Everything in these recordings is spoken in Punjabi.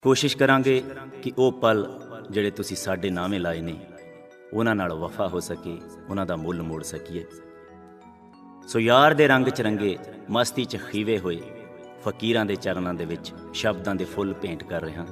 कोशिश करांगे कि वो पल ਜਿਹੜੇ ਤੁਸੀਂ ਸਾਡੇ ਨਾਵੇਂ ਲਾਏ ਨੇ ਉਹਨਾਂ ਨਾਲ ਵਫਾ ਹੋ ਸਕੇ, ਉਹਨਾਂ ਦਾ ਮੁੱਲ ਮੋੜ ਸਕੀਏ। ਸੋ ਯਾਰ ਦੇ ਰੰਗ 'ਚ ਰੰਗੇ ਮਸਤੀ 'ਚ ਖੀਵੇ ਹੋਏ ਫਕੀਰਾਂ ਦੇ ਚਰਨਾਂ ਦੇ ਵਿੱਚ ਸ਼ਬਦਾਂ ਦੇ ਫੁੱਲ ਭੇਂਟ ਕਰ ਰਿਹਾ।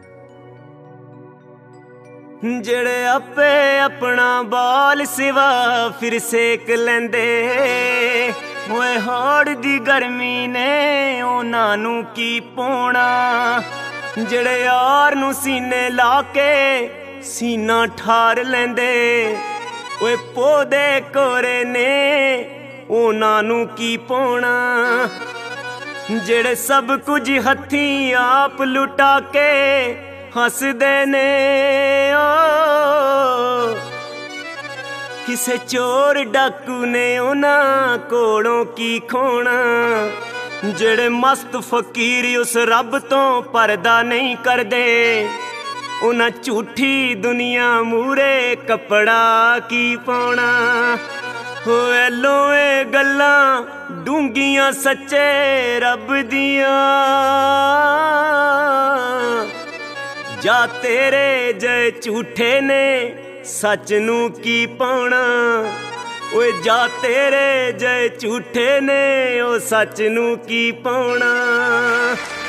ਜਿਹੜੇ ਆਪੇ ਆਪਣਾ ਬਾਲ ਸਿਵਾ ਫਿਰ ਸੇਕ ਲੈਂਦੇ ਹੋਏ ਹਾੜ ਦੀ ਗਰਮੀ ਨੇ ਉਹਨਾਂ ਨੂੰ ਕੀ ਪਾਉਣਾ। ਜਿਹੜੇ ਯਾਰ ਨੂੰ ਸੀਨੇ ਲਾ ਕੇ ਸੀਨਾ ਠਾਰ ਲੈਂਦੇ ਓਏ ਪੌਦੇ ਕੋਰੇ ਨੇ ਉਹਨਾਂ ਨੂੰ ਕੀ ਪਾਉਣਾ। ਜਿਹੜੇ ਸਭ ਕੁਝ ਹੱਥੀਂ ਆਪ ਲੁਟਾ ਕੇ ਹੱਸਦੇ ਨੇ ਕਿਸੇ ਚੋਰ ਡਾਕੂ ਨੇ ਉਹਨਾਂ ਕੋਲੋਂ ਕੀ ਖੋਣਾ। ਜਿਹੜੇ ਮਸਤ ਫਕੀਰ ਉਸ ਰੱਬ ਤੋਂ ਪਰਦਾ ਨਹੀਂ ਕਰਦੇ ਉਹਨਾਂ ਝੂਠੀ ਦੁਨੀਆ ਮੂਰੇ ਕੱਪੜਾ ਕੀ ਪਾਉਣਾ। ਹੋਏ ਲੋਏ ਗੱਲਾਂ ਡੂੰਘੀਆਂ ਸੱਚੇ ਰੱਬ ਦੀਆਂ ਜਾ ਤੇਰੇ ਜੇ ਝੂਠੇ ਨੇ ਸੱਚ ਨੂੰ ਕੀ ਪਾਉਣਾ। ਓਏ ਜਾ ਤੇਰੇ ਜੇ ਝੂਠੇ ਨੇ ਉਹ ਸੱਚ ਨੂੰ ਕੀ ਪਾਉਣਾ।